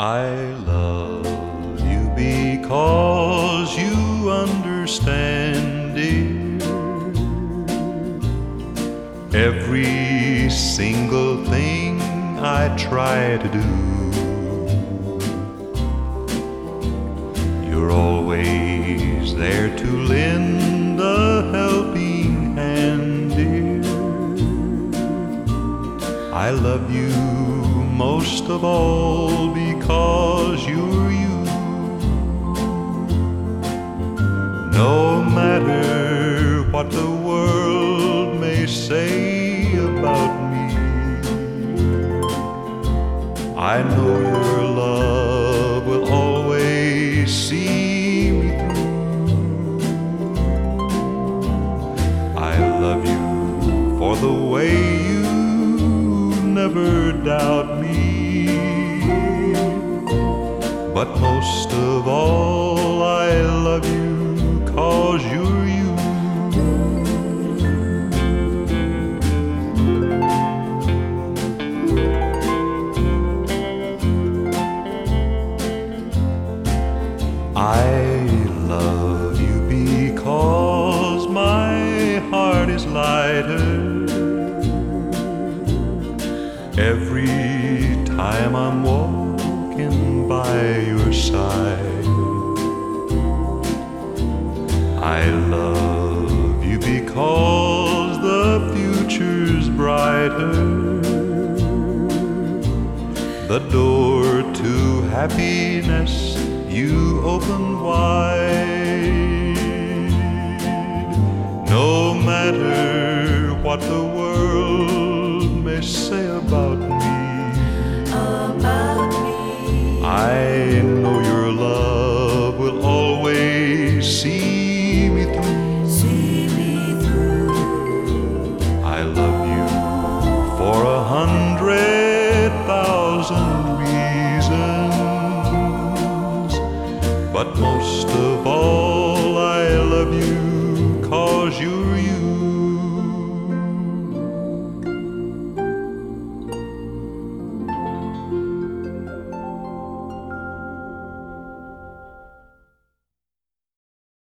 I love you because you understand, dear, every single thing I try to do. You're always there to lend a helping hand, dear. I love you most of all because you're you. No matter what the world may say about me, I know your love will always see me through. I love you for the way you never doubt me, but most of all I love you 'cause you're you. I love you because my heart is lighter every time I'm walking by your side. I love you because the future's brighter, the door to happiness you open wide. No matter what the world may say about me, I know your love will always see me through. I love you for 100,000 reasons, but most of